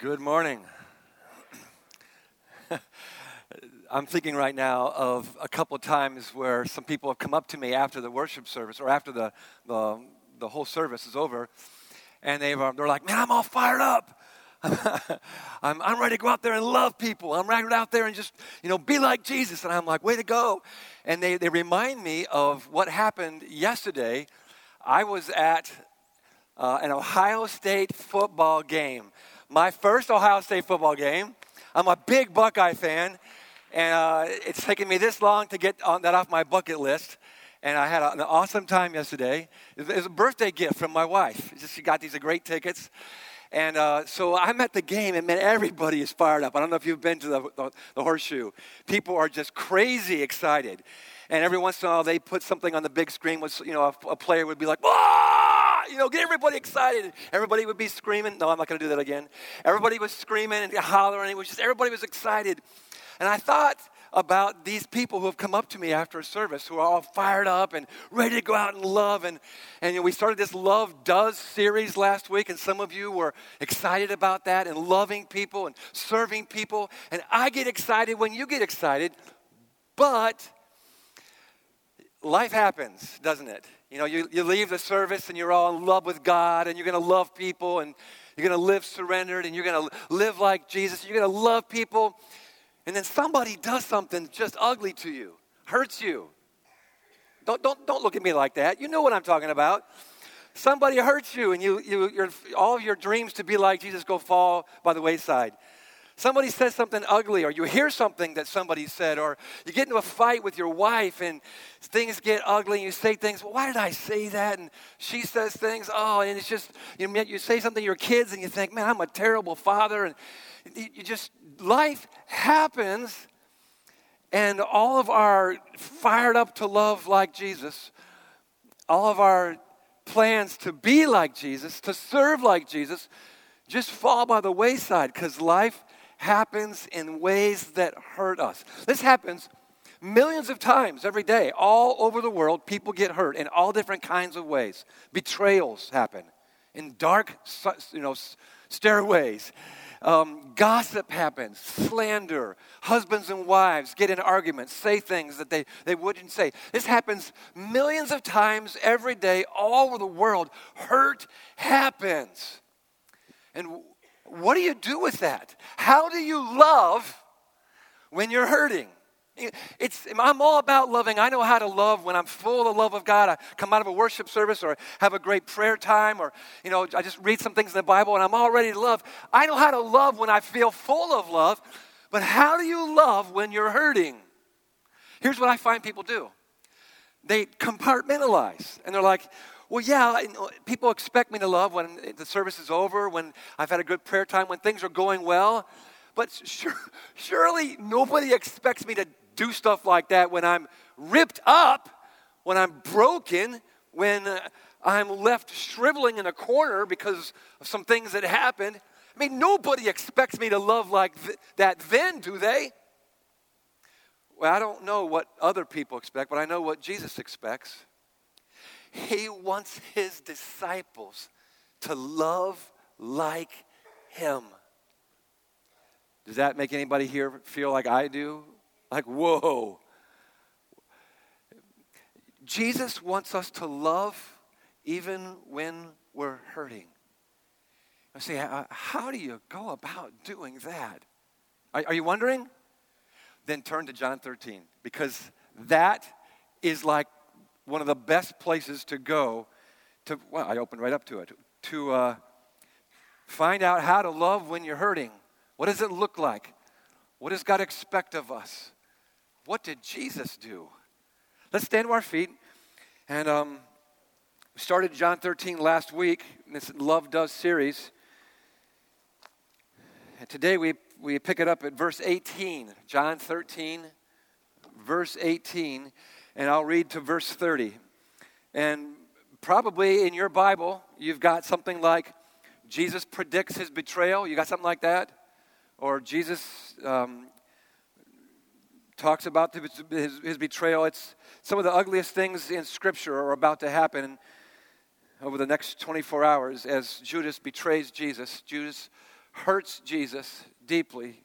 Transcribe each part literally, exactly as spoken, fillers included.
Good morning. I'm thinking right now of a couple of times where some people have come up to me after the worship service or after the the, the whole service is over, and they've, they're like, man, I'm all fired up. I'm, I'm ready to go out there and love people. I'm ready to go out there and just, you know, be like Jesus. And I'm like, way to go. And they, they remind me of what happened yesterday. I was at uh, an Ohio State football game. My first Ohio State football game. I'm a big Buckeye fan, and uh, it's taken me this long to get on that off my bucket list. And I had a, an awesome time yesterday. It was, it was a birthday gift from my wife. Just, she got these great tickets. And uh, so I'm at the game, and man, everybody is fired up. I don't know if you've been to the, the, the Horseshoe. People are just crazy excited. And every once in a while, they put something on the big screen. With, you know, a, a player would be like, "Whoa!" You know, get everybody excited. Everybody would be screaming. No, I'm not going to do that again. Everybody was screaming and hollering. It was just everybody was excited. And I thought about these people who have come up to me after a service who are all fired up and ready to go out and love. And, and you know, we started this Love Does series last week, and some of you were excited about that and loving people and serving people. And I get excited when you get excited, but life happens, doesn't it? You know, you, you leave the service and you're all in love with God, and you're going to love people, and you're going to live surrendered, and you're going to live like Jesus. You're going to love people. And then somebody does something just ugly to you, hurts you. Don't, don't, don't look at me like that. You know what I'm talking about. Somebody hurts you, and you, you, your, all of your dreams to be like Jesus go fall by the wayside. Somebody says something ugly, or you hear something that somebody said, or you get into a fight with your wife, and things get ugly, and you say things, well, why did I say that? And she says things, oh, and it's just, you know, you say something to your kids, and you think, man, I'm a terrible father, and you just, life happens, and all of our fired up to love like Jesus, all of our plans to be like Jesus, to serve like Jesus, just fall by the wayside because life happens in ways that hurt us. This happens millions of times every day. All over the world, people get hurt in all different kinds of ways. Betrayals happen in dark, you know, stairways. Um, gossip happens, slander. Husbands and wives get in arguments, say things that they, they wouldn't say. This happens millions of times every day all over the world. Hurt happens. And what do you do with that? How do you love when you're hurting? It's, I'm all about loving. I know how to love when I'm full of the love of God. I come out of a worship service or have a great prayer time, or, you know, I just read some things in the Bible and I'm all ready to love. I know how to love when I feel full of love, but how do you love when you're hurting? Here's what I find people do. They compartmentalize, and they're like, well, yeah, people expect me to love when the service is over, when I've had a good prayer time, when things are going well. But sure, surely nobody expects me to do stuff like that when I'm ripped up, when I'm broken, when uh, I'm left shriveling in a corner because of some things that happened. I mean, nobody expects me to love like th- that then, do they? Well, I don't know what other people expect, but I know what Jesus expects. He wants his disciples to love like him. Does that make anybody here feel like I do? Like, whoa. Jesus wants us to love even when we're hurting. I say, how do you go about doing that? Are, are you wondering? Then turn to John thirteen, because that is like one of the best places to go to, well, I opened right up to it, to uh, find out how to love when you're hurting. What does it look like? What does God expect of us? What did Jesus do? Let's stand to our feet. And um, we started John thirteen last week in this Love Does series. And today we, we pick it up at verse eighteen. John thirteen, verse eighteen. And I'll read to verse thirty. And probably in your Bible, you've got something like Jesus predicts his betrayal. You got something like that? Or Jesus um, talks about the, his, his betrayal. It's some of the ugliest things in Scripture are about to happen over the next twenty-four hours as Judas betrays Jesus. Judas hurts Jesus deeply.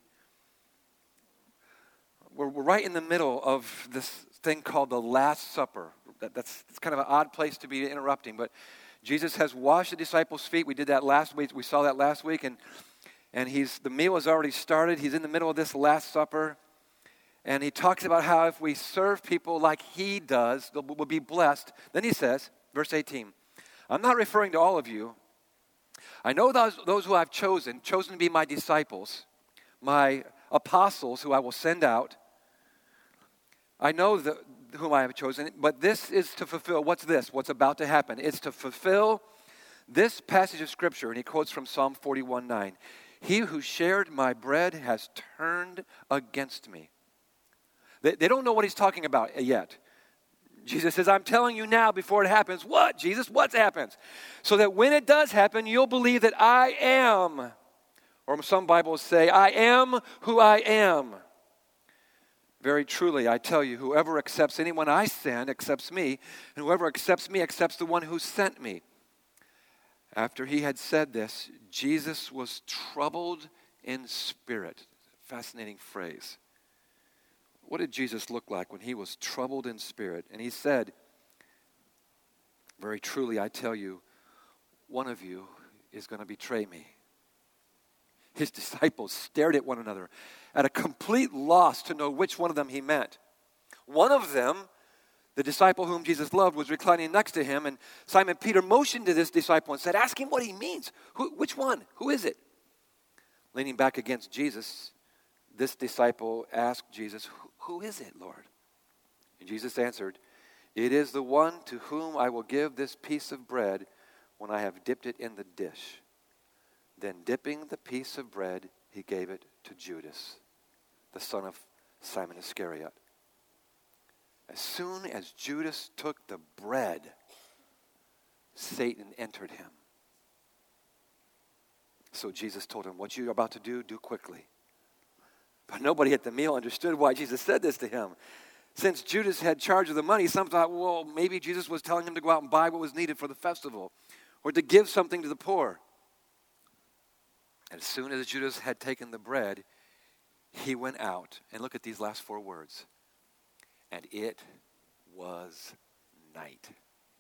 We're, we're right in the middle of this thing called the Last Supper. That, that's, that's kind of an odd place to be interrupting, but Jesus has washed the disciples' feet. We did that last week. We saw that last week, and and he's the meal has already started. He's in the middle of this Last Supper, and he talks about how if we serve people like he does, we'll be blessed. Then he says, verse eighteen, I'm not referring to all of you. I know those, those who I've chosen, chosen to be my disciples, my apostles who I will send out. I know the, whom I have chosen, but this is to fulfill, what's this? What's about to happen? It's to fulfill this passage of Scripture, and he quotes from Psalm forty-one nine. He who shared my bread has turned against me. They, they don't know what he's talking about yet. Jesus says, I'm telling you now before it happens. What, Jesus? What happens? So that when it does happen, you'll believe that I am. Or some Bibles say, I am who I am. Very truly, I tell you, whoever accepts anyone I send accepts me, and whoever accepts me accepts the one who sent me. After he had said this, Jesus was troubled in spirit. Fascinating phrase. What did Jesus look like when he was troubled in spirit? And he said, very truly, I tell you, one of you is going to betray me. His disciples stared at one another at a complete loss to know which one of them he meant. One of them, the disciple whom Jesus loved, was reclining next to him, and Simon Peter motioned to this disciple and said, ask him what he means. Who, which one? Who is it? Leaning back against Jesus, this disciple asked Jesus, who is it, Lord? And Jesus answered, it is the one to whom I will give this piece of bread when I have dipped it in the dish. Then dipping the piece of bread, he gave it to Judas, the son of Simon Iscariot. As soon as Judas took the bread, Satan entered him. So Jesus told him, what you're about to do, do quickly. But nobody at the meal understood why Jesus said this to him. Since Judas had charge of the money, some thought, well, maybe Jesus was telling him to go out and buy what was needed for the festival, or to give something to the poor. And as soon as Judas had taken the bread, he went out. And look at these last four words. And it was night.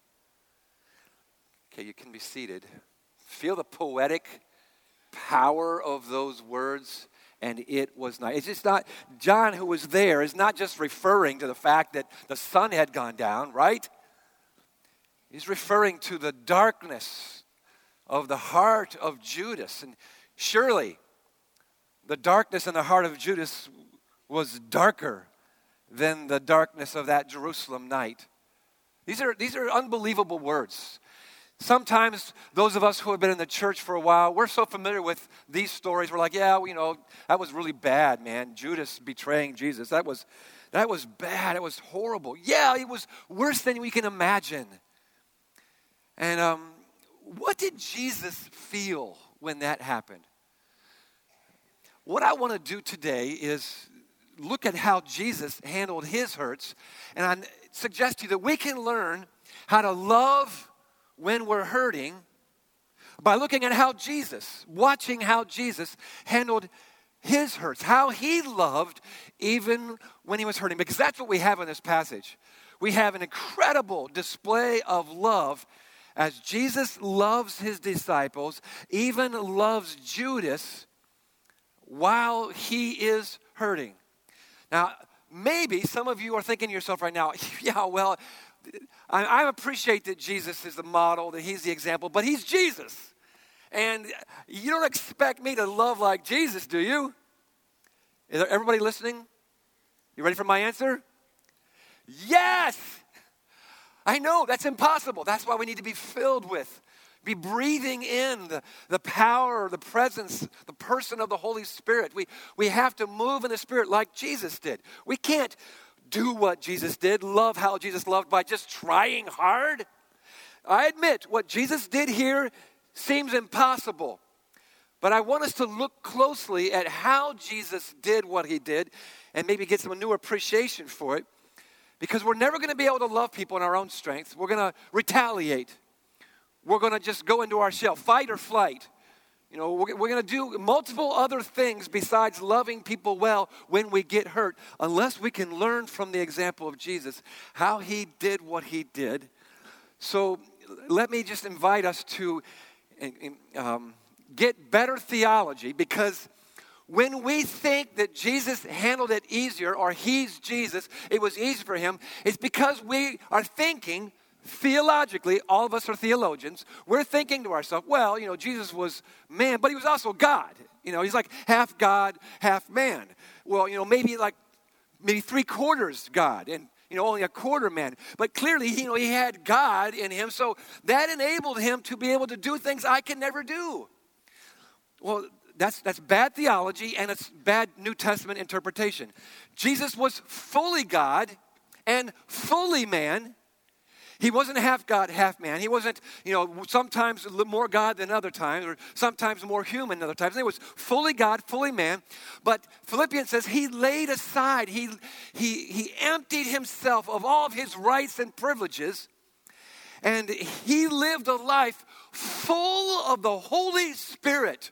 Okay, you can be seated. Feel the poetic power of those words. And it was night. It's just not, John, who was there, is not just referring to the fact that the sun had gone down, right? He's referring to the darkness of the heart of Judas. And surely, the darkness in the heart of Judas was darker than the darkness of that Jerusalem night. These are, these are unbelievable words. Sometimes those of us who have been in the church for a while, we're so familiar with these stories. We're like, yeah, you know, that was really bad, man. Judas betraying Jesus. That was, that was bad. It was horrible. Yeah, it was worse than we can imagine. And um, what did Jesus feel when that happened? What I want to do today is look at how Jesus handled his hurts, and I suggest to you that we can learn how to love when we're hurting by looking at how Jesus, watching how Jesus handled his hurts, how he loved even when he was hurting, because that's what we have in this passage. We have an incredible display of love as Jesus loves his disciples, even loves Judas while he is hurting. Now, maybe some of you are thinking to yourself right now, yeah, well, I, I appreciate that Jesus is the model, that he's the example, but he's Jesus. And you don't expect me to love like Jesus, do you? Is there everybody listening? You ready for my answer? Yes! I know, that's impossible. That's why we need to be filled with, be breathing in the, the power, the presence, the person of the Holy Spirit. We, we have to move in the Spirit like Jesus did. We can't do what Jesus did, love how Jesus loved by just trying hard. I admit, what Jesus did here seems impossible. But I want us to look closely at how Jesus did what he did and maybe get some new appreciation for it. Because we're never going to be able to love people in our own strength. We're going to retaliate. We're going to just go into our shell, fight or flight. You You know, we're, we're going to do multiple other things besides loving people well when we get hurt, unless we can learn from the example of Jesus, how he did what he did. So let me just invite us to um, get better theology, because when we think that Jesus handled it easier, or he's Jesus, it was easy for him, it's because we are thinking theologically. All of us are theologians. We're thinking to ourselves, well, you know, Jesus was man, but he was also God. You know, he's like half God, half man. Well, you know, maybe like maybe three quarters God and, you know, only a quarter man. But clearly, you know, he had God in him, so that enabled him to be able to do things I can never do. Well, that's that's bad theology, and it's bad New Testament interpretation. Jesus was fully God and fully man. He wasn't half God, half man. He wasn't, you know, sometimes more God than other times, or sometimes more human than other times. He was fully God, fully man. But Philippians says he laid aside, he, he, he emptied himself of all of his rights and privileges, and he lived a life full of the Holy Spirit.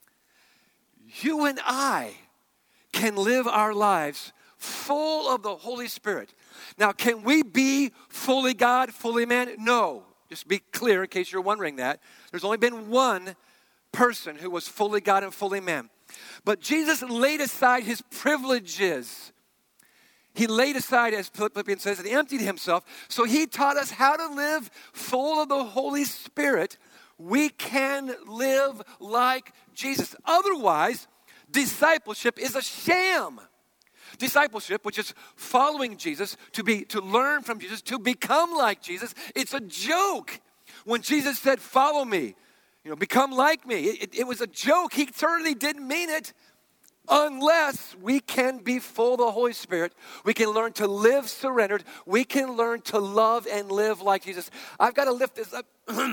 You and I can live our lives full of the Holy Spirit. Now, can we be fully God, fully man? No. Just be clear in case you're wondering that. There's only been one person who was fully God and fully man. But Jesus laid aside his privileges. He laid aside, as Philippians says, and he emptied himself. So he taught us how to live full of the Holy Spirit. We can live like Jesus. Otherwise, discipleship is a sham. Discipleship, which is following Jesus, to be to learn from Jesus, to become like Jesus, it's a joke. When Jesus said, follow me, you know, become like me, it, it was a joke. He certainly didn't mean it. Unless we can be full of the Holy Spirit, we can learn to live surrendered, we can learn to love and live like Jesus. I've got to lift this up.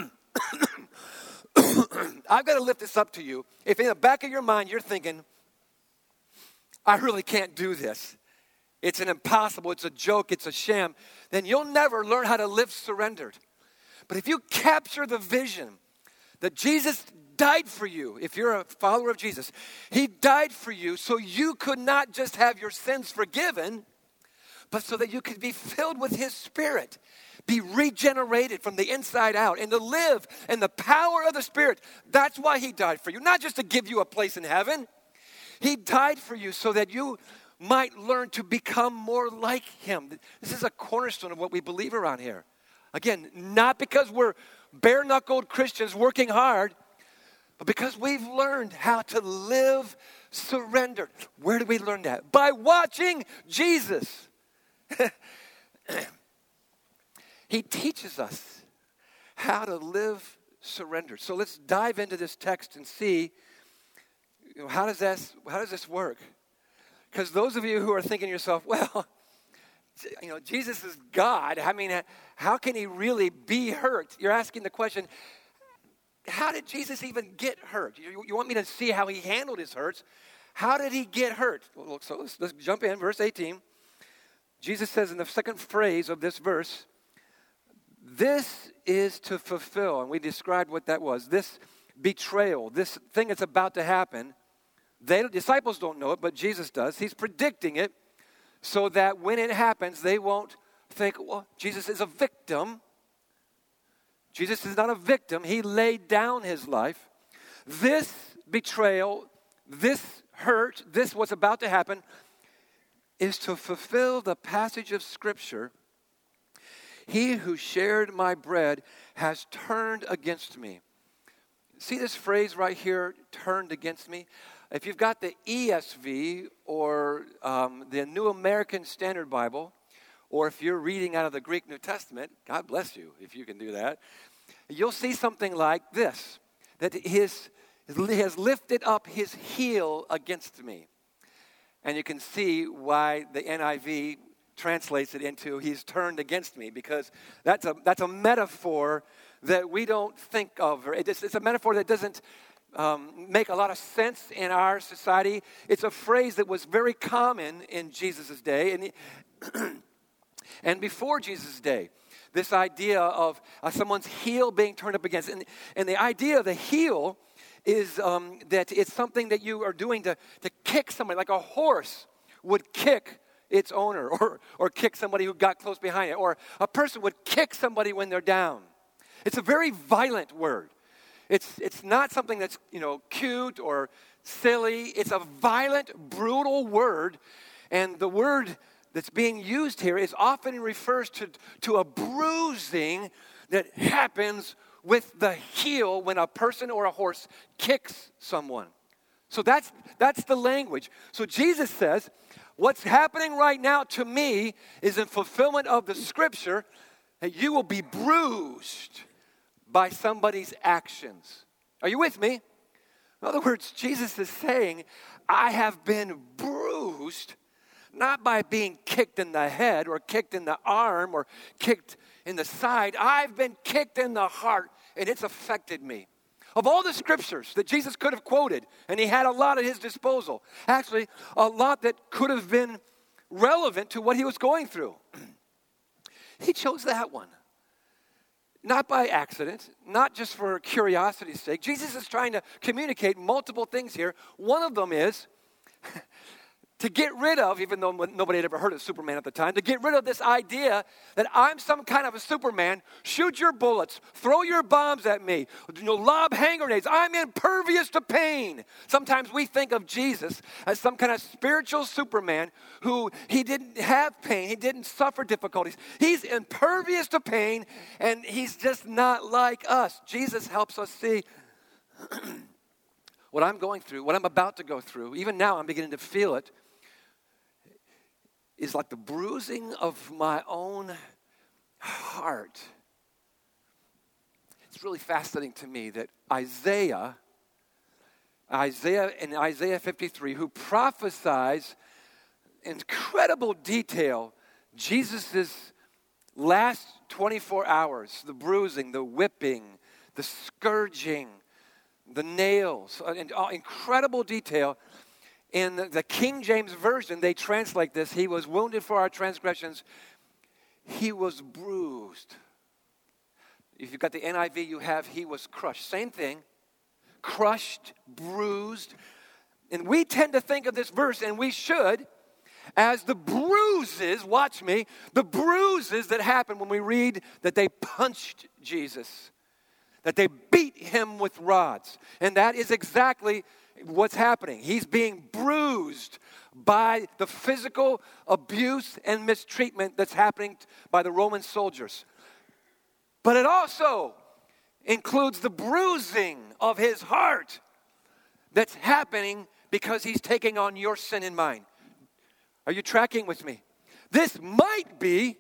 I've got to lift this up to you. If in the back of your mind you're thinking, I really can't do this, it's an impossible, it's a joke, it's a sham, then you'll never learn how to live surrendered. But if you capture the vision that Jesus died for you, if you're a follower of Jesus, he died for you so you could not just have your sins forgiven, but so that you could be filled with his Spirit, be regenerated from the inside out, and to live in the power of the Spirit. That's why he died for you, not just to give you a place in heaven. He died for you so that you might learn to become more like him. This is a cornerstone of what we believe around here. Again, not because we're bare-knuckled Christians working hard, but because we've learned how to live surrendered. Where do we learn that? By watching Jesus. He teaches us how to live surrendered. So let's dive into this text and see, you know, how does this, how does this work? Because those of you who are thinking to yourself, well, you know, Jesus is God. I mean, how can he really be hurt? You're asking the question, how did Jesus even get hurt? You, you want me to see how he handled his hurts. How did he get hurt? Well, look, so let's, let's jump in, verse eighteen. Jesus says in the second phrase of this verse, this is to fulfill, and we described what that was, this betrayal, this thing that's about to happen. They, the disciples don't know it, but Jesus does. He's predicting it so that when it happens, they won't think, well, Jesus is a victim. Jesus is not a victim. He laid down his life. This betrayal, this hurt, this what's about to happen is to fulfill the passage of Scripture. He who shared my bread has turned against me. See this phrase right here, turned against me? If you've got the E S V or um, the New American Standard Bible, or if you're reading out of the Greek New Testament, God bless you if you can do that, you'll see something like this, that his, he has lifted up his heel against me. And you can see why the N I V translates it into he's turned against me, because that's a, that's a metaphor that we don't think of. It's, it's a metaphor that doesn't um, make a lot of sense in our society. It's a phrase that was very common in Jesus' day and, and before Jesus' day. This idea of uh, someone's heel being turned up against. And, and the idea of the heel is um, that it's something that you are doing to, to kick somebody, like a horse would kick its owner, or, or kick somebody who got close behind it, or a person would kick somebody when they're down. It's a very violent word. It's, it's not something that's, you know, cute or silly. It's a violent, brutal word, and the word that's being used here is often refers to, to a bruising that happens with the heel when a person or a horse kicks someone. So that's that's the language. So Jesus says, what's happening right now to me is in fulfillment of the scripture that you will be bruised by somebody's actions. Are you with me? In other words, Jesus is saying, I have been bruised, not by being kicked in the head or kicked in the arm or kicked in the side. I've been kicked in the heart, and it's affected me. Of all the scriptures that Jesus could have quoted, and he had a lot at his disposal, actually a lot that could have been relevant to what he was going through, he chose that one. Not by accident, not just for curiosity's sake. Jesus is trying to communicate multiple things here. One of them is to get rid of, even though nobody had ever heard of Superman at the time, to get rid of this idea that I'm some kind of a Superman. Shoot your bullets, throw your bombs at me, you know, lob hand grenades. I'm impervious to pain. Sometimes we think of Jesus as some kind of spiritual Superman who he didn't have pain, he didn't suffer difficulties. He's impervious to pain, and he's just not like us. Jesus helps us see what I'm going through, what I'm about to go through. Even now, I'm beginning to feel it. Is like the bruising of my own heart. It's really fascinating to me that Isaiah, Isaiah in Isaiah fifty-three, who prophesies in incredible detail Jesus' last twenty-four hours, the bruising, the whipping, the scourging, the nails, in incredible detail. In the King James Version, they translate this, he was wounded for our transgressions, he was bruised. If you've got the N I V, you have he was crushed. Same thing, crushed, bruised. And we tend to think of this verse, and we should, as the bruises, watch me, the bruises that happen when we read that they punched Jesus, that they beat him with rods. And that is exactly what's happening. He's being bruised by the physical abuse and mistreatment that's happening by the Roman soldiers. But it also includes the bruising of his heart that's happening because he's taking on your sin and mine. Are you tracking with me? This might be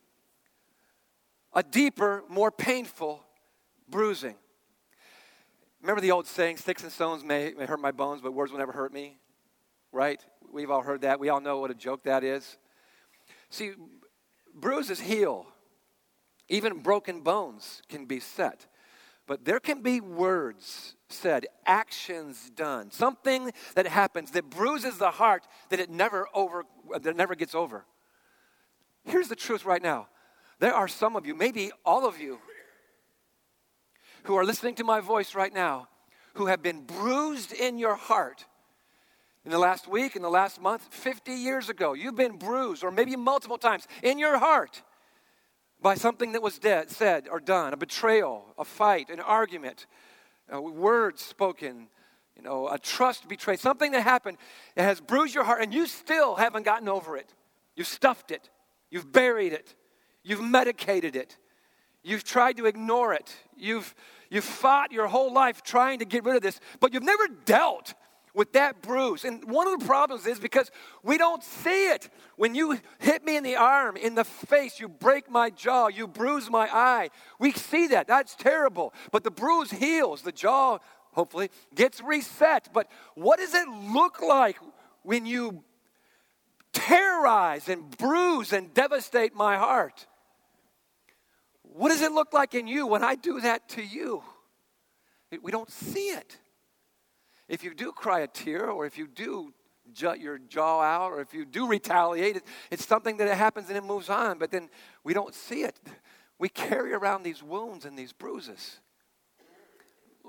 a deeper, more painful bruising. Remember the old saying, sticks and stones may, may hurt my bones, but words will never hurt me, right? We've all heard that. We all know what a joke that is. See, bruises heal. Even broken bones can be set. But there can be words said, actions done, something that happens that bruises the heart that it never over, that it never gets over. Here's the truth right now. There are some of you, maybe all of you, who are listening to my voice right now, who have been bruised in your heart in the last week, in the last month, fifty years ago. You've been bruised, or maybe multiple times, in your heart by something that was dead, said or done, a betrayal, a fight, an argument, uh, words spoken, you know, a trust betrayed, something that happened that has bruised your heart, and you still haven't gotten over it. You've stuffed it. You've buried it. You've medicated it. You've tried to ignore it. You've, you've fought your whole life trying to get rid of this, but you've never dealt with that bruise. And one of the problems is because we don't see it. When you hit me in the arm, in the face, you break my jaw, you bruise my eye. We see that. That's terrible. But the bruise heals. The jaw, hopefully, gets reset. But what does it look like when you terrorize and bruise and devastate my heart? What does it look like in you when I do that to you? We don't see it. If you do cry a tear, or if you do jut your jaw out, or if you do retaliate, it's something that happens and it moves on, but then we don't see it. We carry around these wounds and these bruises.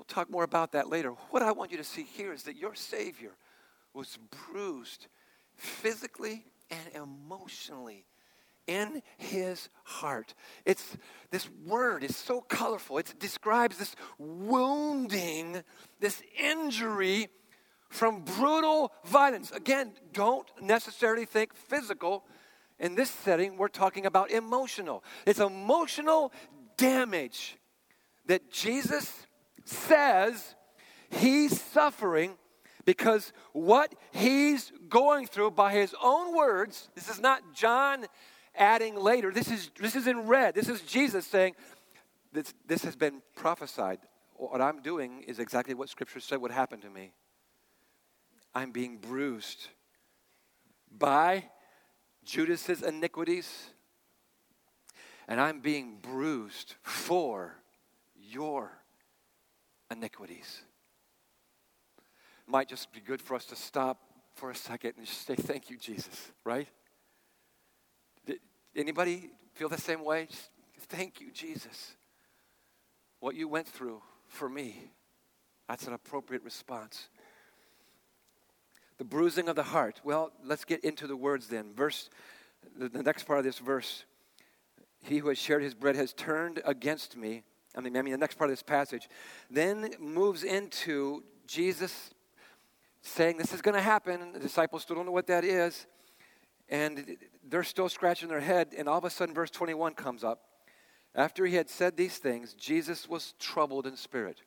We'll talk more about that later. What I want you to see here is that your Savior was bruised physically and emotionally in his heart. It's this word is so colorful. It describes this wounding, this injury from brutal violence. Again, don't necessarily think physical. In this setting, we're talking about emotional. It's emotional damage that Jesus says he's suffering because what he's going through by his own words, this is not John adding later, this is this is in red. This is Jesus saying, this, this has been prophesied. What I'm doing is exactly what Scripture said would happen to me. I'm being bruised by Judas's iniquities, and I'm being bruised for your iniquities. It might just be good for us to stop for a second and just say, thank you, Jesus, right? Did anybody feel the same way? Just, thank you, Jesus. What you went through for me, that's an appropriate response. The bruising of the heart. Well, let's get into the words then. Verse, the, the next part of this verse, he who has shared his bread has turned against me. I mean, I mean, the next part of this passage then moves into Jesus saying this is going to happen. The disciples still don't know what that is. And they're still scratching their head. And all of a sudden, verse twenty-one comes up. After he had said these things, Jesus was troubled in spirit.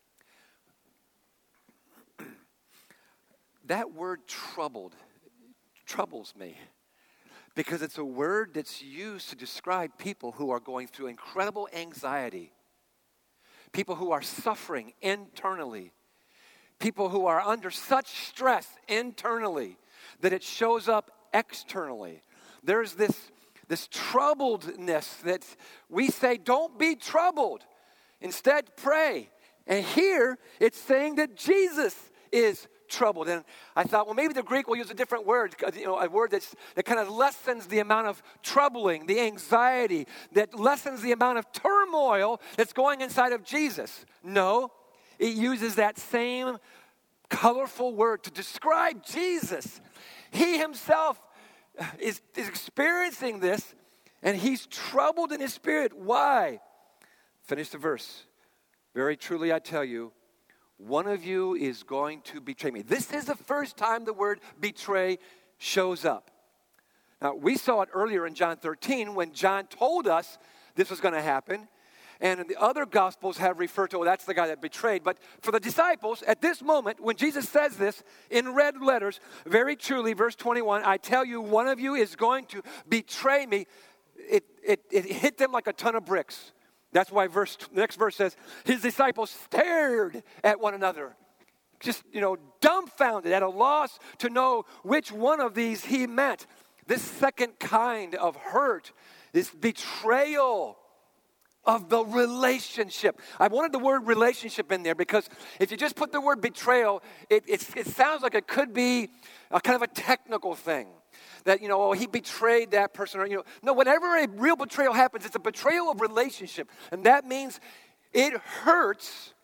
That word troubled troubles me because it's a word that's used to describe people who are going through incredible anxiety, people who are suffering internally, people who are under such stress internally that it shows up externally. There's this, this troubledness that we say, don't be troubled. Instead, pray. And here, it's saying that Jesus is troubled. And I thought, well, maybe the Greek will use a different word, you know, a word that's, that kind of lessens the amount of troubling, the anxiety, that lessens the amount of turmoil that's going inside of Jesus. No, it uses that same colorful word to describe Jesus. He himself is, is experiencing this, and he's troubled in his spirit. Why? Finish the verse. Very truly I tell you, one of you is going to betray me. This is the first time the word betray shows up. Now, we saw it earlier in John thirteen when John told us this was going to happen. And the other Gospels have referred to, well, that's the guy that betrayed. But for the disciples, at this moment, when Jesus says this in red letters, very truly, verse twenty-one, I tell you, one of you is going to betray me. It, it, it hit them like a ton of bricks. That's why verse, the next verse says, his disciples stared at one another, just, you know, dumbfounded, at a loss to know which one of these he meant. This second kind of hurt, this betrayal of the relationship. I wanted the word relationship in there because if you just put the word betrayal, it, it, it sounds like it could be a kind of a technical thing. That, you know, oh, he betrayed that person. Or, you know, no, whenever a real betrayal happens, it's a betrayal of relationship. And that means it hurts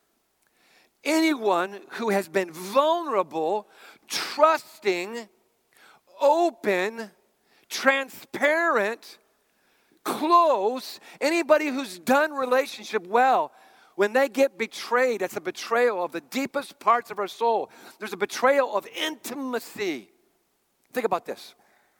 anyone who has been vulnerable, trusting, open, transparent, close. Anybody who's done relationship well, when they get betrayed, that's a betrayal of the deepest parts of our soul. There's a betrayal of intimacy. Think about this.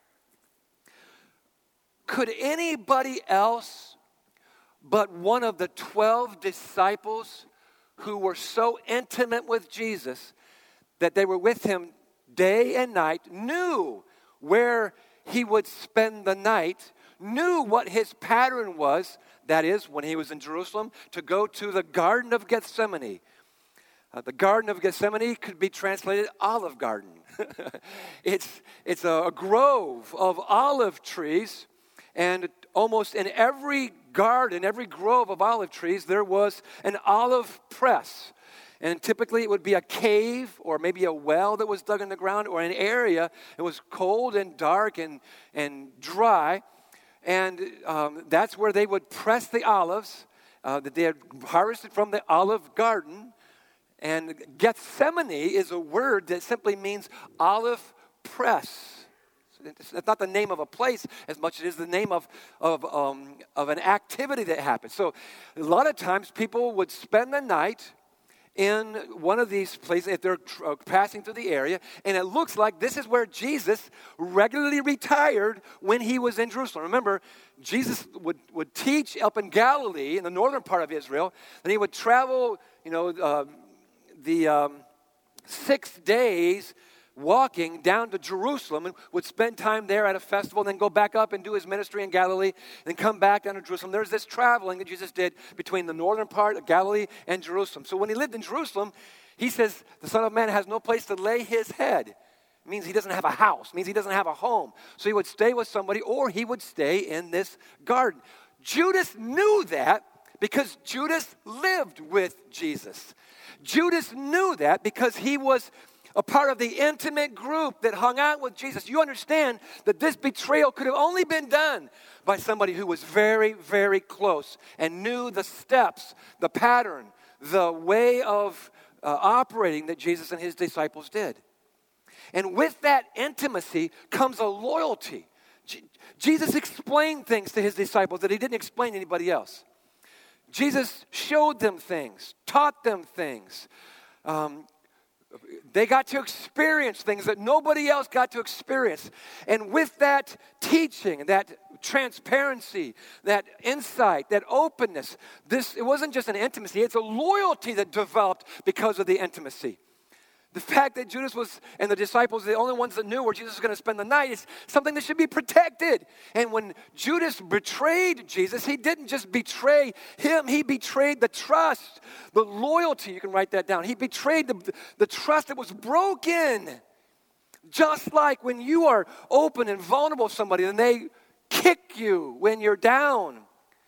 Could anybody else but one of the twelve disciples who were so intimate with Jesus that they were with him day and night, knew where he would spend the night, knew what his pattern was, that is, when he was in Jerusalem, to go to the Garden of Gethsemane. Uh, the Garden of Gethsemane could be translated Olive Garden. it's it's a, a grove of olive trees, and almost in every garden, every grove of olive trees, there was an olive press. And typically it would be a cave or maybe a well that was dug in the ground or an area that was cold and dark and, and dry. And um, that's where they would press the olives uh, that they had harvested from the olive garden. And Gethsemane is a word that simply means olive press. It's not the name of a place as much as it is the name of, of, um, of an activity that happens. So a lot of times people would spend the night in one of these places if they're uh, passing through the area, and it looks like this is where Jesus regularly retired when he was in Jerusalem. Remember, Jesus would, would teach up in Galilee, in the northern part of Israel, and he would travel, you know, uh, the um, six days walking down to Jerusalem and would spend time there at a festival and then go back up and do his ministry in Galilee and then come back down to Jerusalem. There's this traveling that Jesus did between the northern part of Galilee and Jerusalem. So when he lived in Jerusalem, he says the Son of Man has no place to lay his head. It means he doesn't have a house. It means he doesn't have a home. So he would stay with somebody or he would stay in this garden. Judas knew that because Judas lived with Jesus. Judas knew that because he was a part of the intimate group that hung out with Jesus. You understand that this betrayal could have only been done by somebody who was very, very close and knew the steps, the pattern, the way of uh, operating that Jesus and his disciples did. And with that intimacy comes a loyalty. J- Jesus explained things to his disciples that he didn't explain to anybody else. Jesus showed them things, taught them things. Um, They got to experience things that nobody else got to experience. And with that teaching, that transparency, that insight, that openness, this it wasn't just an intimacy, it's a loyalty that developed because of the intimacy. The fact that Judas was and the disciples, the only ones that knew where Jesus was going to spend the night, is something that should be protected. And when Judas betrayed Jesus, he didn't just betray him, he betrayed the trust, the loyalty. You can write that down. He betrayed the, the trust that was broken. Just like when you are open and vulnerable to somebody and they kick you when you're down,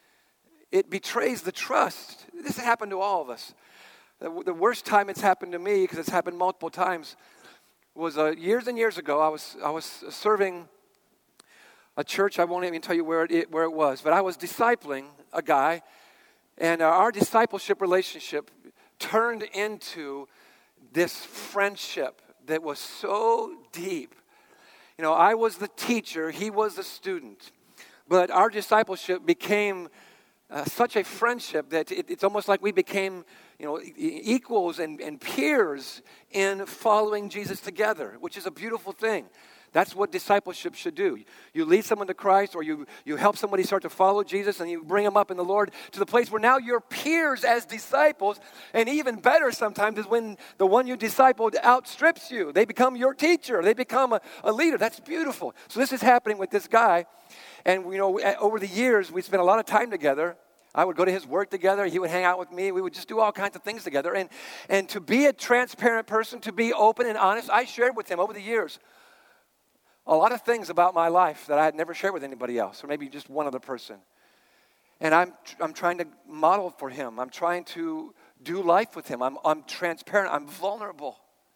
it betrays the trust. This happened to all of us. The worst time it's happened to me, because it's happened multiple times, was uh, years and years ago. I was I was serving a church. I won't even tell you where it where it was, but I was discipling a guy, and uh, our discipleship relationship turned into this friendship that was so deep. You know, I was the teacher, he was the student, but our discipleship became uh, such a friendship that it, it's almost like we became, you know, equals and, and peers in following Jesus together, which is a beautiful thing. That's what discipleship should do. You lead someone to Christ, or you, you help somebody start to follow Jesus, and you bring them up in the Lord to the place where now you're peers as disciples. And even better sometimes is when the one you discipled outstrips you. They become your teacher. They become a, a leader. That's beautiful. So this is happening with this guy. And, you know, over the years, we spent a lot of time together. I would go to his work together. He would hang out with me. We would just do all kinds of things together. And, and to be a transparent person, to be open and honest, I shared with him over the years a lot of things about my life that I had never shared with anybody else, or maybe just one other person. And I'm I'm trying to model for him. I'm trying to do life with him. I'm I'm transparent. I'm vulnerable.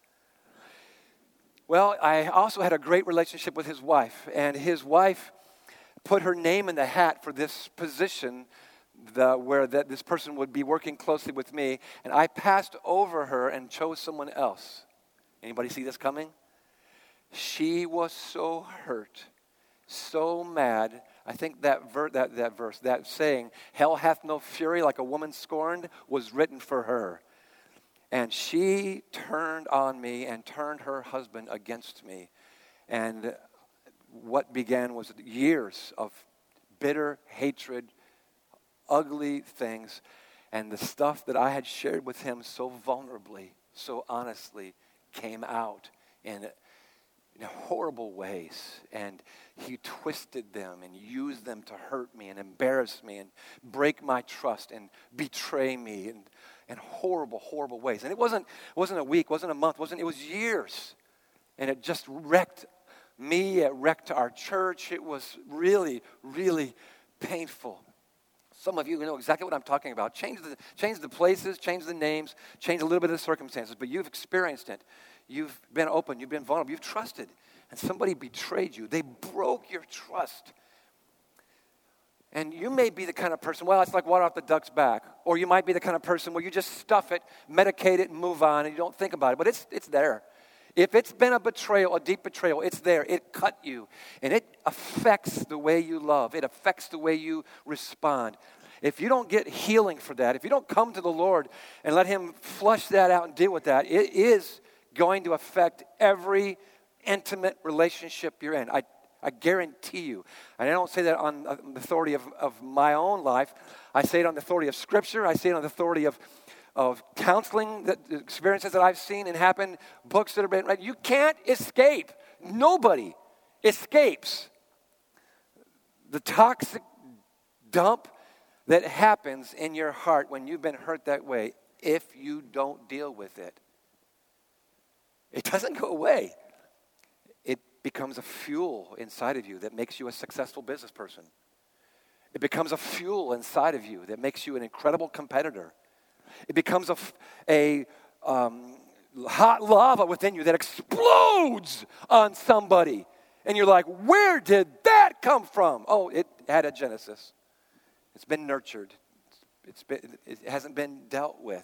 Well, I also had a great relationship with his wife, and his wife put her name in the hat for this position, the, where that this person would be working closely with me, and I passed over her and chose someone else. Anybody see this coming? She was so hurt, so mad. I think that, ver- that, that verse, that saying, hell hath no fury like a woman scorned, was written for her. And she turned on me and turned her husband against me. And what began was years of bitter hatred, ugly things, and the stuff that I had shared with him so vulnerably, so honestly, came out in in horrible ways, and he twisted them and used them to hurt me and embarrass me and break my trust and betray me in, in horrible, horrible ways. And it wasn't it wasn't a week, wasn't a month, wasn't it was years, and it just wrecked me. It wrecked our church. It was really, really painful. Some of you know exactly what I'm talking about. Change the change the places, change the names, change a little bit of the circumstances, but you've experienced it. You've been open, you've been vulnerable, you've trusted, and somebody betrayed you. They broke your trust. And you may be the kind of person, well, it's like water off the duck's back. Or you might be the kind of person where you just stuff it, medicate it, and move on, and you don't think about it. But it's it's there. If it's been a betrayal, a deep betrayal, it's there. It cut you. And it affects the way you love. It affects the way you respond. If you don't get healing for that, if you don't come to the Lord and let Him flush that out and deal with that, it is going to affect every intimate relationship you're in. I I guarantee you. And I don't say that on the authority of, of my own life. I say it on the authority of Scripture. I say it on the authority of, of counseling, that, experiences that I've seen and happened, books that have been read. You can't escape. Nobody escapes the toxic dump that happens in your heart when you've been hurt that way if you don't deal with it. It doesn't go away. Becomes a fuel inside of you that makes you a successful business person. It becomes a fuel inside of you that makes you an incredible competitor. It becomes a, a um, hot lava within you that explodes on somebody. And you're like, where did that come from? Oh, it had a genesis. It's been nurtured. It's been, it hasn't been dealt with.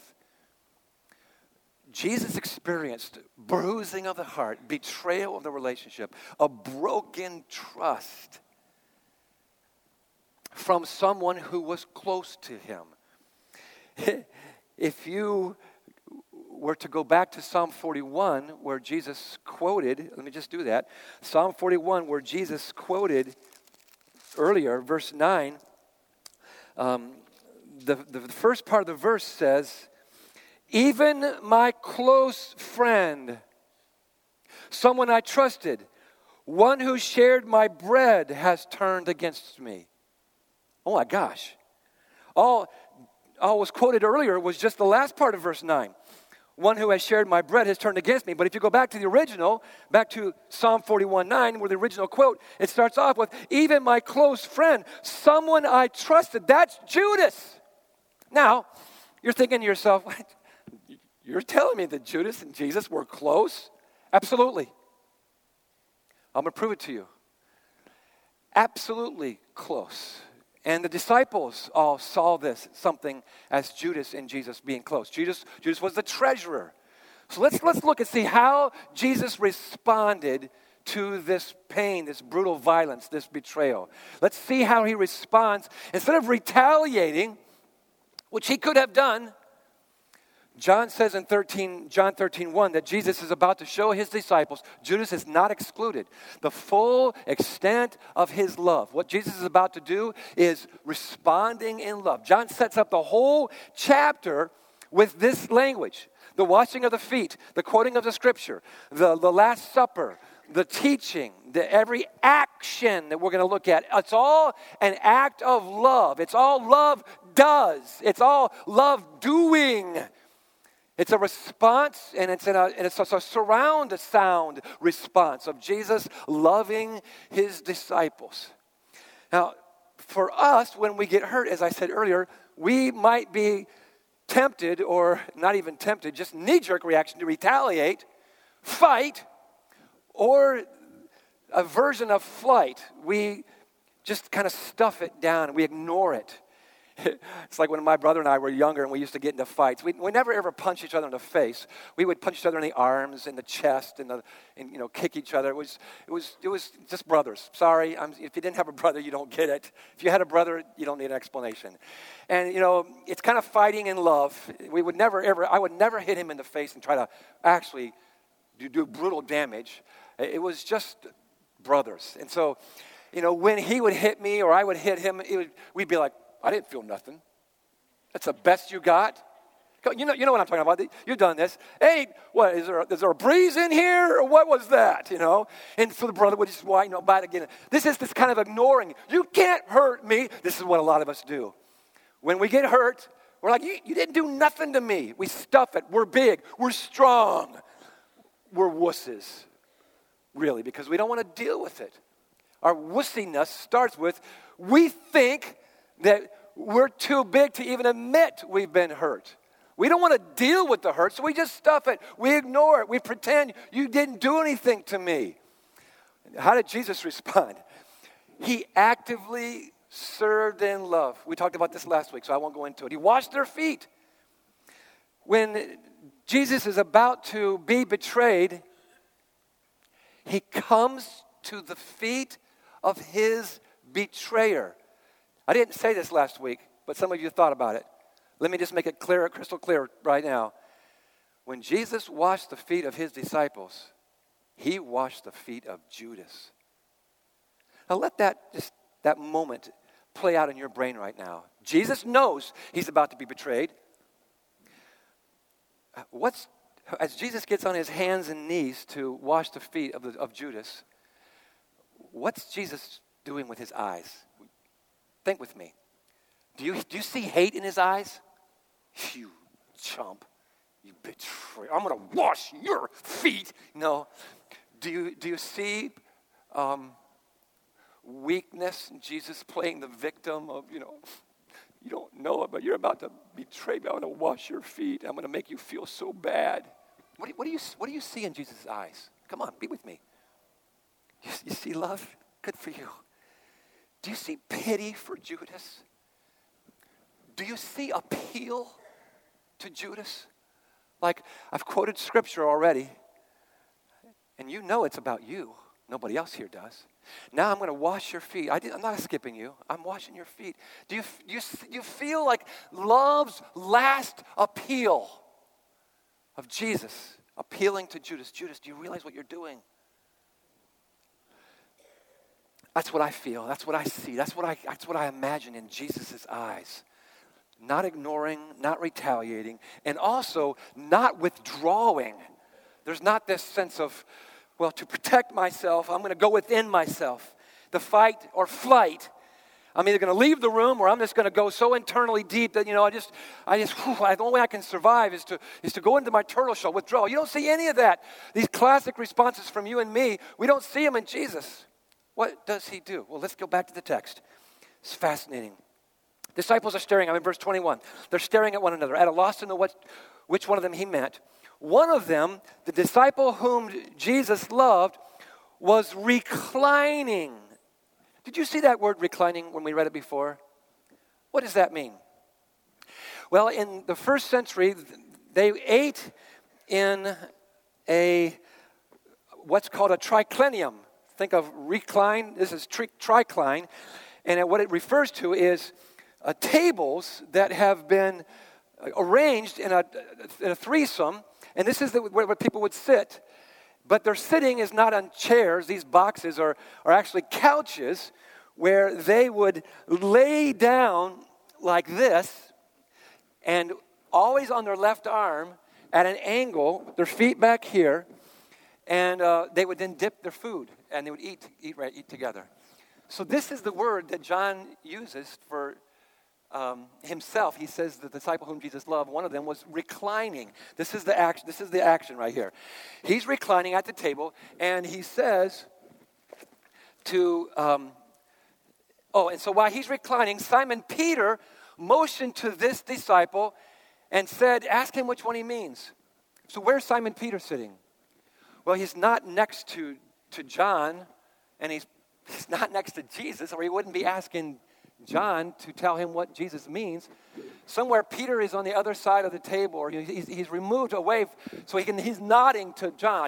Jesus experienced bruising of the heart, betrayal of the relationship, a broken trust from someone who was close to him. If you were to go back to Psalm forty-one, where Jesus quoted, let me just do that. Psalm forty-one, where Jesus quoted earlier, verse nine, um, the, the first part of the verse says, even my close friend, someone I trusted, one who shared my bread has turned against me. Oh my gosh. All, all was quoted earlier was just the last part of verse nine. One who has shared my bread has turned against me. But if you go back to the original, back to Psalm forty-one nine, where the original quote, it starts off with, even my close friend, someone I trusted. That's Judas. Now, you're thinking to yourself, what? You're telling me that Judas and Jesus were close? Absolutely. I'm going to prove it to you. Absolutely close. And the disciples all saw this, something as Judas and Jesus being close. Judas, Judas was the treasurer. So let's, let's look and see how Jesus responded to this pain, this brutal violence, this betrayal. Let's see how he responds. Instead of retaliating, which he could have done, John says in thirteen, John thirteen one that Jesus is about to show his disciples, Judas is not excluded, the full extent of his love. What Jesus is about to do is responding in love. John sets up the whole chapter with this language. The washing of the feet, the quoting of the scripture, the, the Last Supper, the teaching, the every action that we're going to look at. It's all an act of love. It's all love does. It's all love doing. It's a response, and it's, in a, and it's a surround sound response of Jesus loving his disciples. Now, for us, when we get hurt, as I said earlier, we might be tempted, or not even tempted, just knee-jerk reaction to retaliate, fight, or a version of flight. We just kind of stuff it down, and we ignore it. It's like when my brother and I were younger and we used to get into fights. We, we never ever punch each other in the face. We would punch each other in the arms, in the chest, and, the, and you know, kick each other. It was, it was, it was just brothers. Sorry, I'm, if you didn't have a brother, you don't get it. If you had a brother, you don't need an explanation. And you know, it's kind of fighting in love. We would never ever. I would never hit him in the face and try to actually do, do brutal damage. It was just brothers. And so, you know, when he would hit me or I would hit him, it would, we'd be like, I didn't feel nothing. That's the best you got? You know, you know what I'm talking about. You've done this. Hey, what, is there, is there a breeze in here? Or what was that, you know? And so the brother would just, why, you know, bite again. This is this kind of ignoring. You can't hurt me. This is what a lot of us do. When we get hurt, we're like, you, you didn't do nothing to me. We stuff it. We're big. We're strong. We're wusses, really, because we don't want to deal with it. Our wussiness starts with, we think that we're too big to even admit we've been hurt. We don't want to deal with the hurt, so we just stuff it. We ignore it. We pretend you didn't do anything to me. How did Jesus respond? He actively served in love. We talked about this last week, so I won't go into it. He washed their feet. When Jesus is about to be betrayed, he comes to the feet of his betrayer. I didn't say this last week, but some of you thought about it. Let me just make it clear, crystal clear right now. When Jesus washed the feet of his disciples, he washed the feet of Judas. Now let that just that moment play out in your brain right now. Jesus knows he's about to be betrayed. What's as Jesus gets on his hands and knees to wash the feet of, the, of Judas, what's Jesus doing with his eyes? Think with me. Do you, do you see hate in his eyes? You chump. You betray. I'm going to wash your feet. No. Do you, do you see um, weakness? Jesus playing the victim of, you know, you don't know it, but you're about to betray me. I'm going to wash your feet. I'm going to make you feel so bad. What do, what do you what do you see in Jesus' eyes? Come on, be with me. You, you see love? Good for you. Do you see pity for Judas? Do you see appeal to Judas? Like, I've quoted scripture already, and you know it's about you. Nobody else here does. Now I'm going to wash your feet. I did, I'm not skipping you. I'm washing your feet. Do you, do you, do you feel like love's last appeal of Jesus appealing to Judas? Judas, do you realize what you're doing? That's what I feel. That's what I see. That's what I, that's what I imagine in Jesus' eyes. Not ignoring, not retaliating, and also not withdrawing. There's not this sense of, well, to protect myself, I'm going to go within myself. The fight or flight. I'm either going to leave the room or I'm just going to go so internally deep that, you know, I just, I just, whew, the only way I can survive is to, is to go into my turtle shell, withdraw. You don't see any of that. These classic responses from you and me, we don't see them in Jesus. What does he do? Well, let's go back to the text. It's fascinating. Disciples are staring. I'm in verse twenty-one. They're staring at one another, at a loss to know what, which one of them he meant. One of them, the disciple whom Jesus loved, was reclining. Did you see that word reclining when we read it before? What does that mean? Well, in the first century, they ate in a, what's called a triclinium. Think of recline. This is tri- tricline. And what it refers to is uh, tables that have been arranged in a, in a threesome. And this is the, where, where people would sit. But their sitting is not on chairs. These boxes are, are actually couches where they would lay down like this and always on their left arm at an angle, their feet back here, and uh, they would then dip their food and they would eat, eat, right, eat together. So this is the word that John uses for Um, himself. He says the disciple whom Jesus loved, one of them was reclining. This is the action. This is the action right here. He's reclining at the table, and he says to, um, oh, and so while he's reclining, Simon Peter motioned to this disciple and said, ask him which one he means. So where's Simon Peter sitting? Well, he's not next to, to John, and he's, he's not next to Jesus, or he wouldn't be asking John to tell him what Jesus means. Somewhere Peter is on the other side of the table, or he's, he's removed away, so he can, he's nodding to John.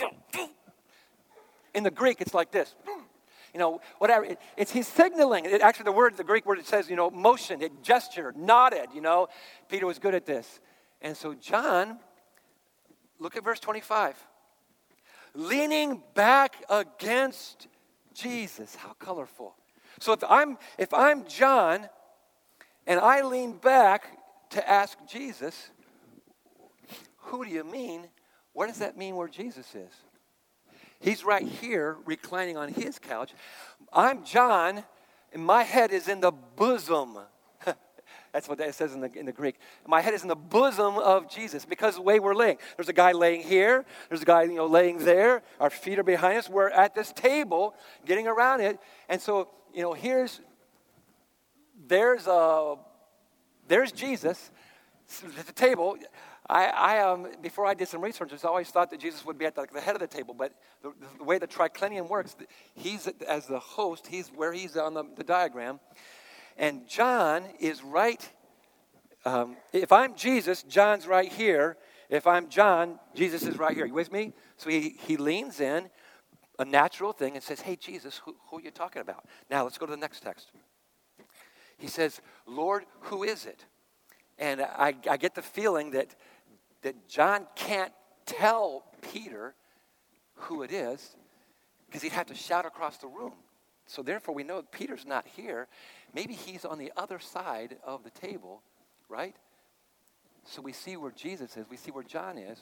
In the Greek, it's like this. You know, whatever. It, it's he's signaling. It, actually, the word, the Greek word, it says, you know, motion. It gestured, nodded. You know, Peter was good at this, and so John. Look at verse twenty-five. Leaning back against Jesus. How colorful. So if I'm if I'm John and I lean back to ask Jesus, who do you mean? What does that mean where Jesus is? He's right here reclining on his couch. I'm John and my head is in the bosom. That's what that says in the, in the Greek. My head is in the bosom of Jesus because of the way we're laying. There's a guy laying here. There's a guy, you know, laying there. Our feet are behind us. We're at this table getting around it. And so, you know, here's, there's, uh, there's Jesus at the table. I, I um, before I did some research, I always thought that Jesus would be at the, the head of the table, but the, the way the triclinium works, he's as the host, he's where he's on the, the diagram, and John is right. Um, if I'm Jesus, John's right here. If I'm John, Jesus is right here. You with me? So he, he leans in, a natural thing, and says, hey, Jesus, who, who are you talking about? Now, let's go to the next text. He says, Lord, who is it? And I, I get the feeling that, that John can't tell Peter who it is because he'd have to shout across the room. So therefore, we know Peter's not here. Maybe he's on the other side of the table, right? So we see where Jesus is. We see where John is.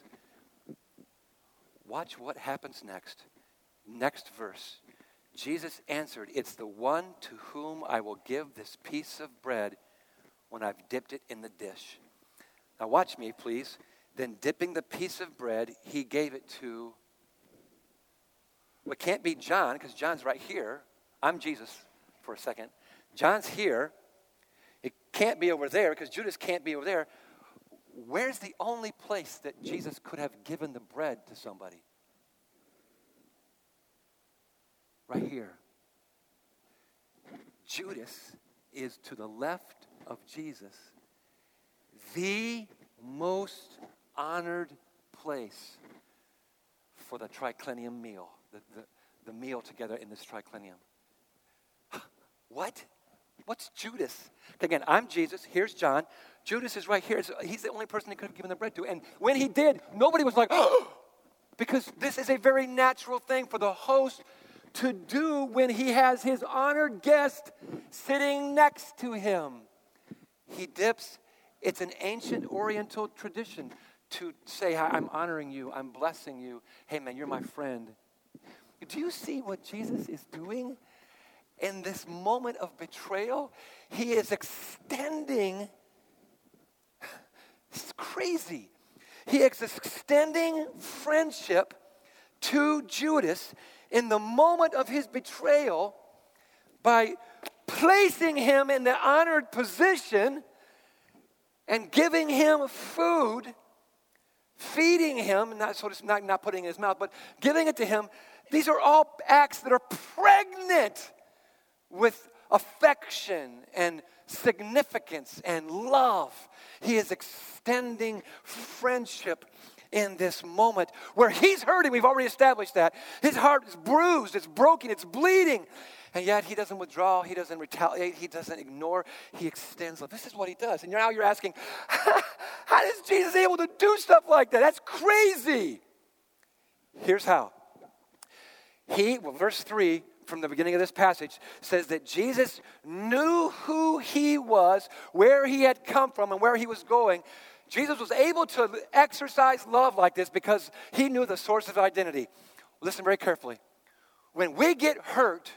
Watch what happens next. Next verse. Jesus answered, it's the one to whom I will give this piece of bread when I've dipped it in the dish. Now watch me, please. Then dipping the piece of bread, he gave it to, well, it can't be John because John's right here. I'm Jesus for a second. John's here. It can't be over there because Judas can't be over there. Where's the only place that Jesus could have given the bread to somebody? Right here. Judas is to the left of Jesus, the most honored place for the triclinium meal, the, the, the meal together in this triclinium. What? What's Judas? Again, I'm Jesus. Here's John. Judas is right here. So he's the only person he could have given the bread to. And when he did, nobody was like, oh, because this is a very natural thing for the host to do when he has his honored guest sitting next to him. He dips. It's an ancient Oriental tradition to say, I'm honoring you. I'm blessing you. Hey, man, you're my friend. Do you see what Jesus is doing? In this moment of betrayal, he is extending, it's crazy. He is extending friendship to Judas in the moment of his betrayal by placing him in the honored position and giving him food, feeding him, not, so to, not, not putting it in his mouth, but giving it to him. These are all acts that are pregnant with affection and significance and love. He is extending friendship in this moment where he's hurting. We've already established that. His heart is bruised, it's broken, it's bleeding. And yet he doesn't withdraw, he doesn't retaliate, he doesn't ignore, he extends love. This is what he does. And now you're asking, how is Jesus able to do stuff like that? That's crazy. Here's how. He, well, verse three, from the beginning of this passage, says that Jesus knew who he was, where he had come from, and where he was going. Jesus was able to exercise love like this because he knew the source of identity. Listen very carefully. When we get hurt,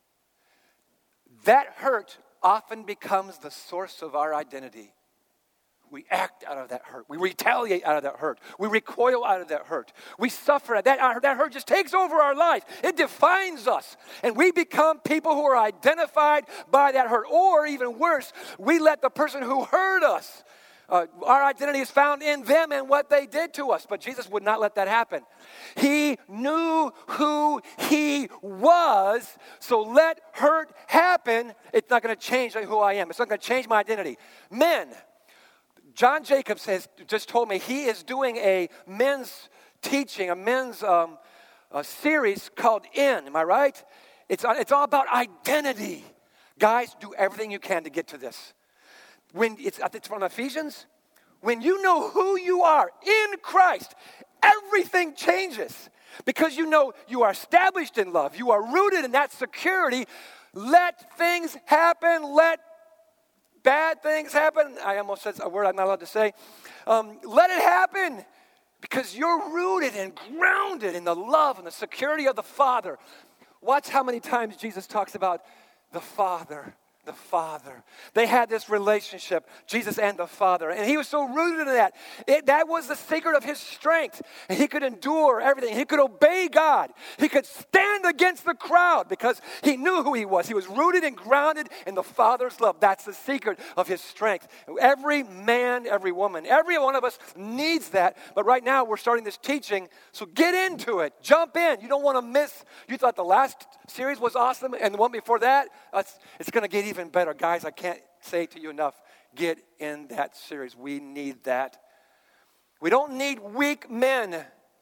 that hurt often becomes the source of our identity. We act out of that hurt. We retaliate out of that hurt. We recoil out of that hurt. We suffer. That, that hurt just takes over our life. It defines us. And we become people who are identified by that hurt. Or even worse, we let the person who hurt us, uh, our identity is found in them and what they did to us. But Jesus would not let that happen. He knew who he was, so let hurt happen. It's not going to change who I am. It's not going to change my identity. Men, John Jacobs has just told me he is doing a men's teaching, a men's um, a series called In. Am I right? It's, it's all about identity. Guys, do everything you can to get to this. When it's, it's from Ephesians. When you know who you are in Christ, everything changes. Because you know you are established in love. You are rooted in that security. Let things happen. Let bad things happen. I almost said a word I'm not allowed to say. Um, let it happen because you're rooted and grounded in the love and the security of the Father. Watch how many times Jesus talks about the Father, the Father. They had this relationship, Jesus and the Father. And he was so rooted in that. It, that was the secret of his strength. And he could endure everything. He could obey God. He could stand against the crowd because he knew who he was. He was rooted and grounded in the Father's love. That's the secret of his strength. Every man, every woman, every one of us needs that. But right now we're starting this teaching, so get into it. Jump in. You don't want to miss. You thought the last series was awesome and the one before that, it's, it's going to get even better. Guys, I can't say to you enough, get in that series. We need that. We don't need weak men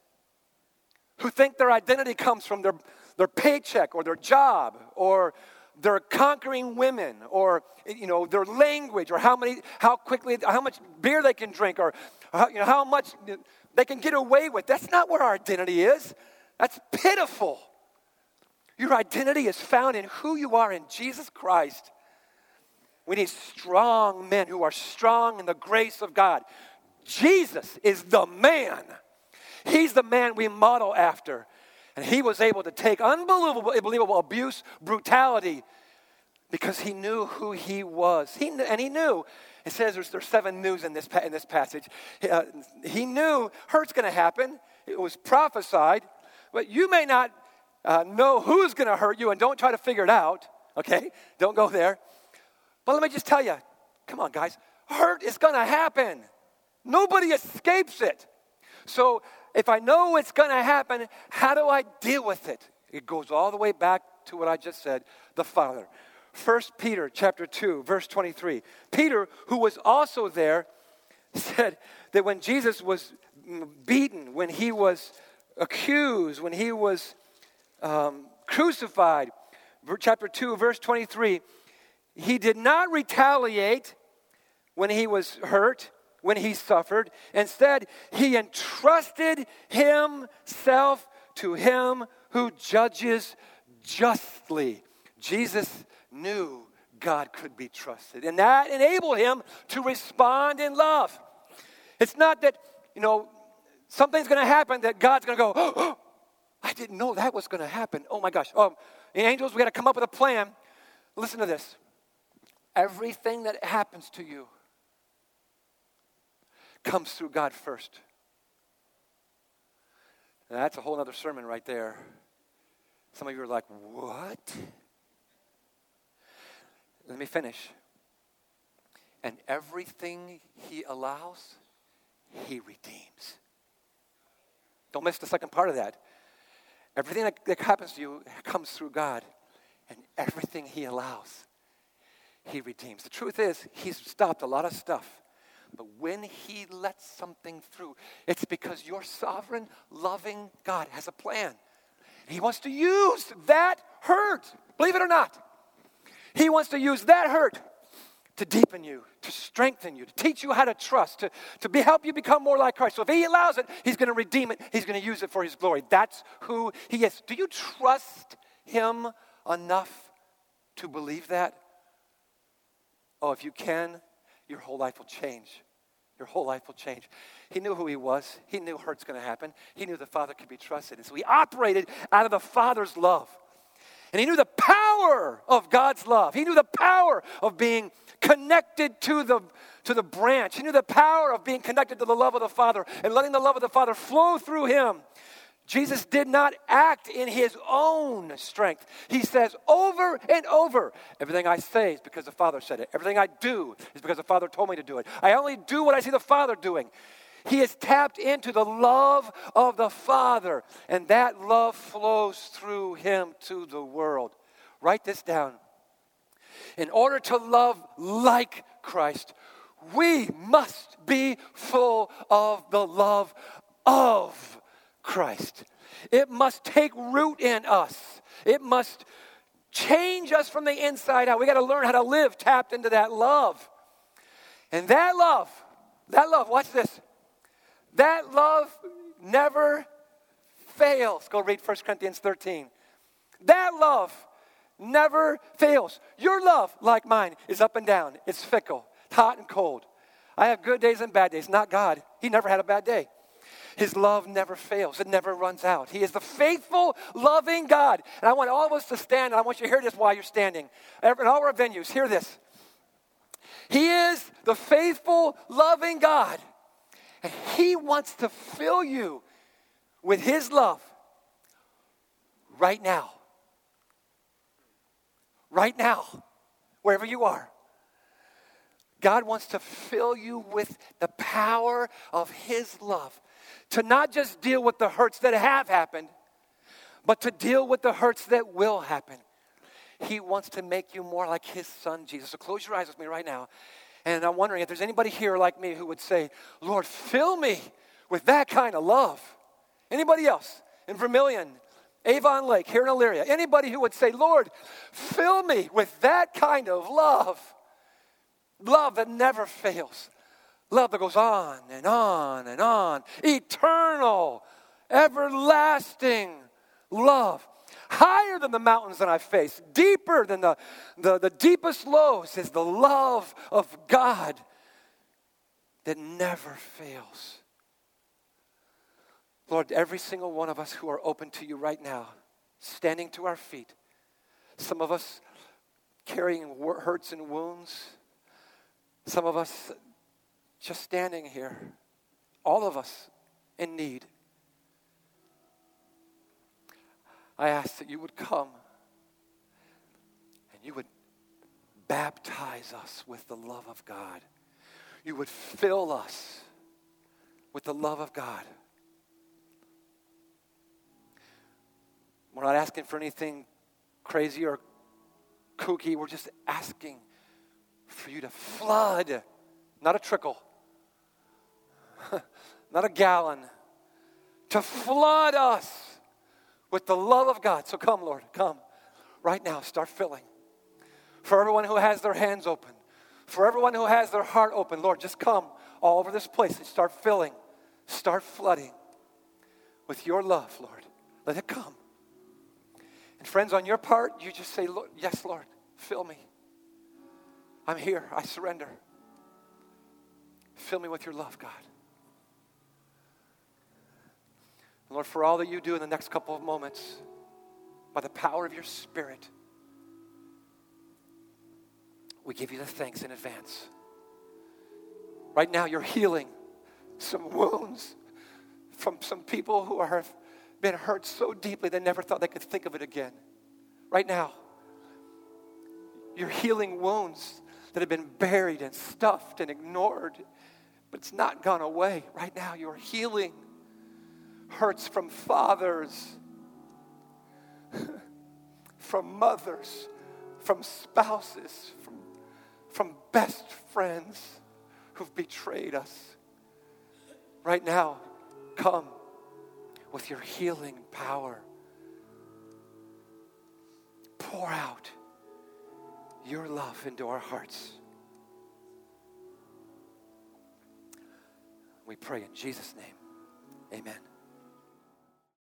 who think their identity comes from their, their paycheck or their job or their conquering women or, you know, their language or how many, how quickly, how much beer they can drink or how, you know, how much they can get away with. That's not where our identity is. That's pitiful. Your identity is found in who you are in Jesus Christ. We need strong men who are strong in the grace of God. Jesus is the man. He's the man we model after. And he was able to take unbelievable, unbelievable abuse, brutality, because he knew who he was. He knew, and he knew, it says there's, there's seven news in this, in this passage. Uh, he knew hurt's going to happen. It was prophesied. But you may not uh, know who's going to hurt you, and don't try to figure it out, okay? Don't go there. But let me just tell you, come on, guys, hurt is going to happen. Nobody escapes it. So if I know it's going to happen, how do I deal with it? It goes all the way back to what I just said, the Father. First Peter chapter two, verse twenty-three. Peter, who was also there, said that when Jesus was beaten, when he was accused, when he was um, crucified, chapter two, verse twenty-three, he did not retaliate when he was hurt, when he suffered. Instead, he entrusted himself to him who judges justly. Jesus knew God could be trusted, and that enabled him to respond in love. It's not that, you know, something's going to happen that God's going to go, oh, oh, I didn't know that was going to happen. Oh, my gosh. Oh, the angels, we got to come up with a plan. Listen to this. Everything that happens to you comes through God first. Now, that's a whole other sermon right there. Some of you are like, what? Let me finish. And everything he allows, he redeems. Don't miss the second part of that. Everything that, that happens to you comes through God. And everything he allows, he redeems. The truth is, he's stopped a lot of stuff. But when he lets something through, it's because your sovereign, loving God has a plan. He wants to use that hurt, believe it or not. He wants to use that hurt to deepen you, to strengthen you, to teach you how to trust, to, to be, help you become more like Christ. So if he allows it, he's going to redeem it. He's going to use it for his glory. That's who he is. Do you trust him enough to believe that? Oh, if you can, your whole life will change. Your whole life will change. He knew who he was. He knew hurt's going to happen. He knew the Father could be trusted. And so he operated out of the Father's love. And he knew the power of God's love. He knew the power of being connected to the, to the branch. He knew the power of being connected to the love of the Father and letting the love of the Father flow through him. Jesus did not act in his own strength. He says over and over, everything I say is because the Father said it. Everything I do is because the Father told me to do it. I only do what I see the Father doing. He has tapped into the love of the Father, and that love flows through him to the world. Write this down. In order to love like Christ, we must be full of the love of Christ. It must take root in us. It must change us from the inside out. We got to learn how to live tapped into that love. And that love, that love, watch this. That love never fails. Go read First Corinthians thirteen. That love never fails. Your love, like mine, is up and down. It's fickle, hot and cold. I have good days and bad days. Not God. He never had a bad day. His love never fails. It never runs out. He is the faithful, loving God. And I want all of us to stand, and I want you to hear this while you're standing. In all our venues, hear this. He is the faithful, loving God. And He wants to fill you with His love right now. Right now, wherever you are. God wants to fill you with the power of His love. To not just deal with the hurts that have happened, but to deal with the hurts that will happen. He wants to make you more like His Son, Jesus. So close your eyes with me right now. And I'm wondering if there's anybody here like me who would say, Lord, fill me with that kind of love. Anybody else in Vermilion, Avon Lake, here in Elyria? Anybody who would say, Lord, fill me with that kind of love. Love that never fails. Love that goes on and on and on. Eternal, everlasting love. Higher than the mountains that I face. Deeper than the, the, the deepest lows is the love of God that never fails. Lord, every single one of us who are open to you right now, standing to our feet, some of us carrying hurts and wounds, some of us just standing here, all of us in need. I ask that you would come and you would baptize us with the love of God. You would fill us with the love of God. We're not asking for anything crazy or kooky. We're just asking for you to flood, not a trickle, not a gallon, to flood us with the love of God. So come, Lord, come. Right now, start filling. For everyone who has their hands open, for everyone who has their heart open, Lord, just come all over this place and start filling, start flooding with your love, Lord. Let it come. And friends, on your part, you just say, Lord, yes, Lord, fill me. I'm here. I surrender. Fill me with your love, God. Lord, for all that you do in the next couple of moments, by the power of your Spirit, we give you the thanks in advance. Right now, you're healing some wounds from some people who have been hurt so deeply they never thought they could think of it again. Right now, you're healing wounds that have been buried and stuffed and ignored, but it's not gone away. Right now, you're healing hurts from fathers, from mothers, from spouses, from, from best friends who've betrayed us. Right now, come with your healing power. Pour out your love into our hearts. We pray in Jesus' name. Amen.